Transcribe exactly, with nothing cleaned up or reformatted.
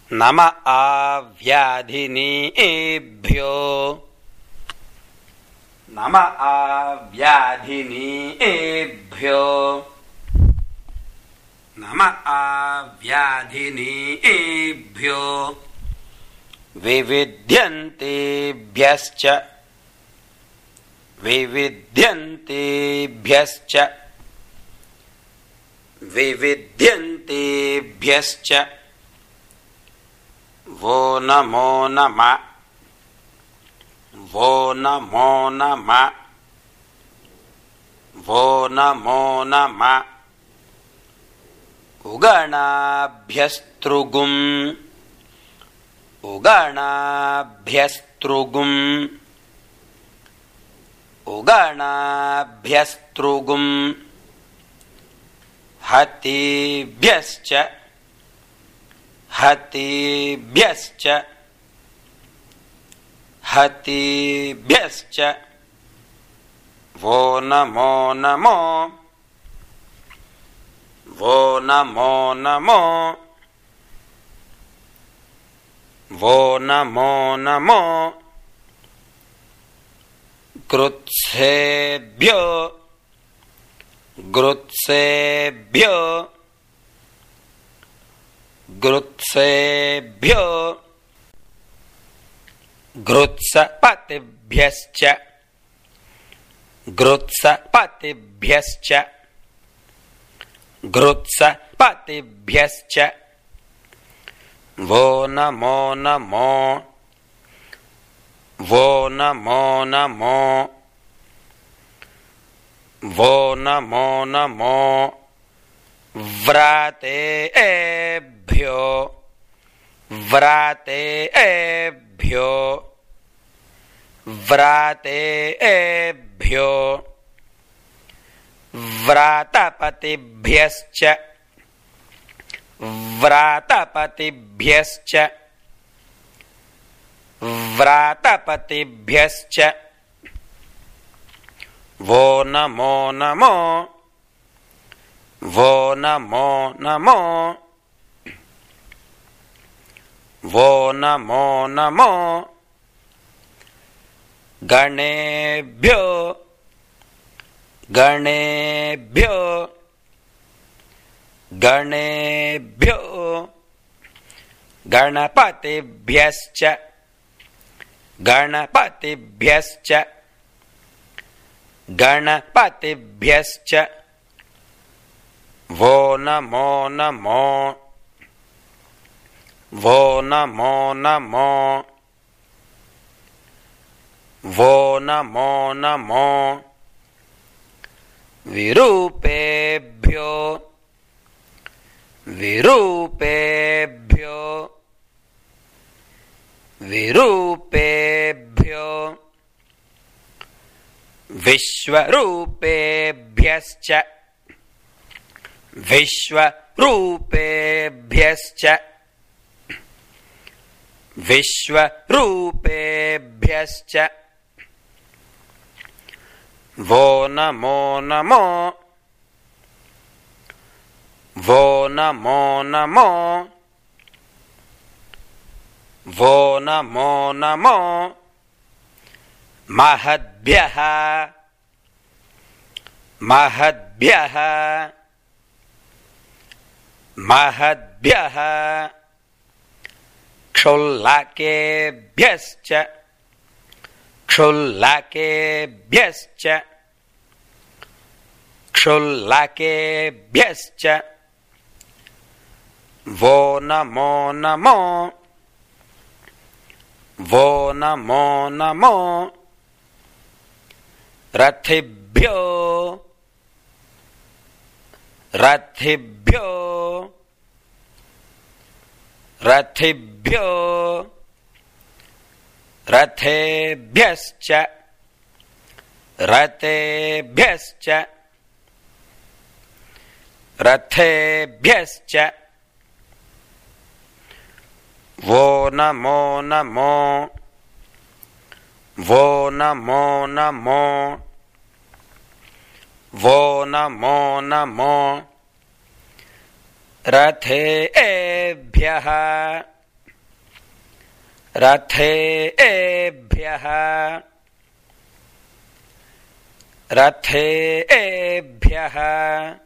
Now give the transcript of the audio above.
नम आव्याधिनीभ्यो नम आव्याधिनीभ्यो नम आव्याधिनीभ्यो विविध्यन्तेभ्यश्च विविध्यन्तेभ्यश्च विविध्यन्तेभ्यश्च वो नमो नमः वो नमो नमः वो नमो नमः उगणाभ्यस्तृगुम् उगणाभ्यस्तृगुम् उगणाभ्यस्तृगुम् हतेभ्यश्च हतेभ्यश्च हतेभ्यश्च वो नमो नमो वो नमो नमो वो नमो नमो कृत्सेभ्यो कृत्सेभ्यो कृत्सेभ्यो कृत्सपतिभ्यश्च कृत्सपतिभ्यश्च कृत्सपतिभ्यश्च वो नमो नमो वो नमो नमो वो नमो नमो व्रातेभ्यो व्रातेभ्यो व्रातेभ्यो व्रातपतिभ्यश्च व्रातपतिभ्यश्च व्रातपतिभ्यश्च वो नमो नमो वो नमो नमो वो नमो नमो गणेभ्यो गणेभ्यो गणेभ्यो गणपतिभ्यश्च गणपतिभ्यश्च गणपतिभ्यश्च वो नमो नमो वो नमो नमो वो नमो नमो विरूपेभ्यो विरूपेभ्यो विरूपेभ्यो विश्वरूपेभ्यश्च विश्वरूपेभ्यश्च विश्वरूपेभ्यश्च वो नमो नमो वो नमो नमो वो नमो नमो महद्भ्यः महद्भ्यः महद्भ्यः क्षुल्लकेभ्यश्च क्षुल्लकेभ्यश्च क्षुल्लकेभ्यश्च वो नमो नमो वो नमो नमो रथिभ्यो रथिभ्यो रथिभ्यो रथेभ्यश्च रथेभ्यश्च रथेभ्यश्च वो नमो नमो वो नमो नमो वो नमो नमो रथेभ्यः रथेभ्यः रथेभ्यः